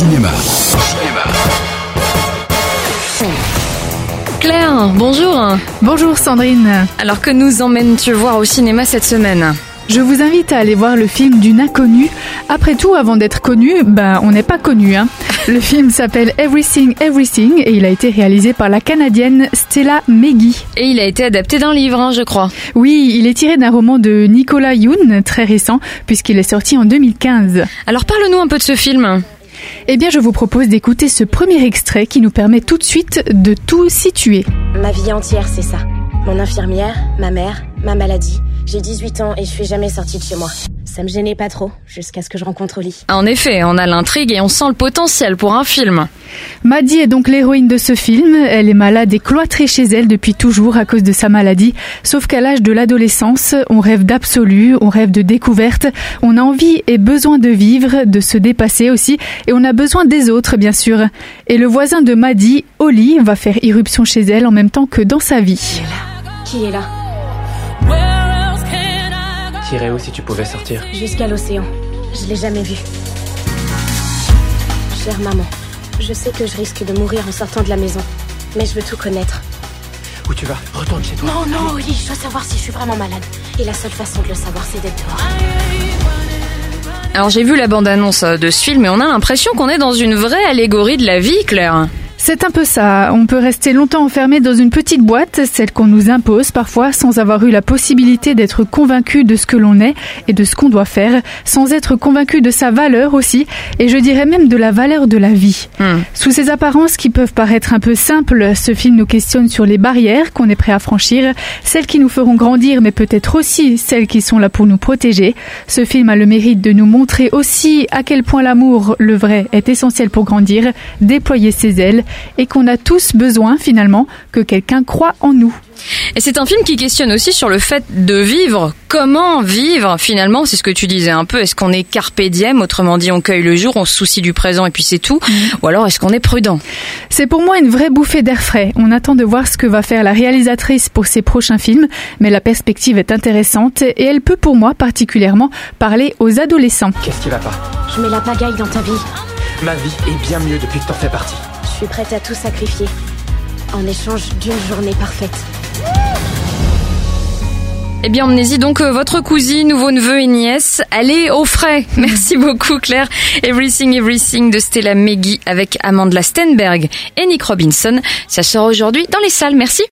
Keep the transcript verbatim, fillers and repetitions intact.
Cinéma. Cinéma. Claire, bonjour. Bonjour Sandrine. Alors que nous emmènes-tu voir au cinéma cette semaine ? Je vous invite à aller voir le film d'une inconnue. Après tout, avant d'être connu, ben on n'est pas connu. Hein. Le film s'appelle Everything Everything et il a été réalisé par la Canadienne Stella Meggy. Et il a été adapté d'un livre, hein, je crois. Oui, il est tiré d'un roman de Nicolas Yoon, très récent, puisqu'il est sorti en deux mille quinze. Alors parle-nous un peu de ce film. Eh bien, je vous propose d'écouter ce premier extrait qui nous permet tout de suite de tout situer. Ma vie entière, c'est ça. Mon infirmière, ma mère, ma maladie. J'ai dix-huit ans et je suis jamais sortie de chez moi. Ça me gênait pas trop, jusqu'à ce que je rencontre Oli. En effet, on a l'intrigue et on sent le potentiel pour un film. Maddie est donc l'héroïne de ce film. Elle est malade et cloîtrée chez elle depuis toujours à cause de sa maladie. Sauf qu'à l'âge de l'adolescence, on rêve d'absolu, on rêve de découverte. On a envie et besoin de vivre, de se dépasser aussi. Et on a besoin des autres, bien sûr. Et le voisin de Maddie, Oli, va faire irruption chez elle en même temps que dans sa vie. Qui est là ? T'irais où si tu pouvais sortir ? Jusqu'à l'océan. Je l'ai jamais vu. Chère maman, je sais que je risque de mourir en sortant de la maison. Mais je veux tout connaître. Où tu vas ? Retourne chez toi. Non, non, Oli, je dois savoir si je suis vraiment malade. Et la seule façon de le savoir, c'est d'être dehors. Alors j'ai vu la bande-annonce de ce film et on a l'impression qu'on est dans une vraie allégorie de la vie, Claire. C'est un peu ça. On peut rester longtemps enfermé dans une petite boîte, celle qu'on nous impose parfois, sans avoir eu la possibilité d'être convaincu de ce que l'on est et de ce qu'on doit faire, sans être convaincu de sa valeur aussi, et je dirais même de la valeur de la vie. Hmm. Sous ces apparences qui peuvent paraître un peu simples, ce film nous questionne sur les barrières qu'on est prêt à franchir, celles qui nous feront grandir, mais peut-être aussi celles qui sont là pour nous protéger. Ce film a le mérite de nous montrer aussi à quel point l'amour, le vrai, est essentiel pour grandir, déployer ses ailes, et qu'on a tous besoin finalement que quelqu'un croie en nous. Et c'est un film qui questionne aussi sur le fait de vivre. Comment vivre finalement ? C'est ce que tu disais un peu. Est-ce qu'on est carpe diem, autrement dit on cueille le jour, on se soucie du présent et puis c'est tout ? Mmh. Ou alors est-ce qu'on est prudent ? C'est pour moi une vraie bouffée d'air frais. On attend de voir ce que va faire la réalisatrice pour ses prochains films, mais la perspective est intéressante et elle peut pour moi particulièrement parler aux adolescents. Qu'est-ce qui va pas ? Je mets la pagaille dans ta vie. Ma vie est bien mieux depuis que t'en fais partie. Je suis prête à tout sacrifier en échange d'une journée parfaite. Eh bien, emmenez-y donc euh, votre cousine, nouveau-neveu et nièce. Allez au frais. Merci beaucoup, Claire. Everything, Everything de Stella Meggy avec Amandla Stenberg et Nick Robinson. Ça sort aujourd'hui dans les salles. Merci.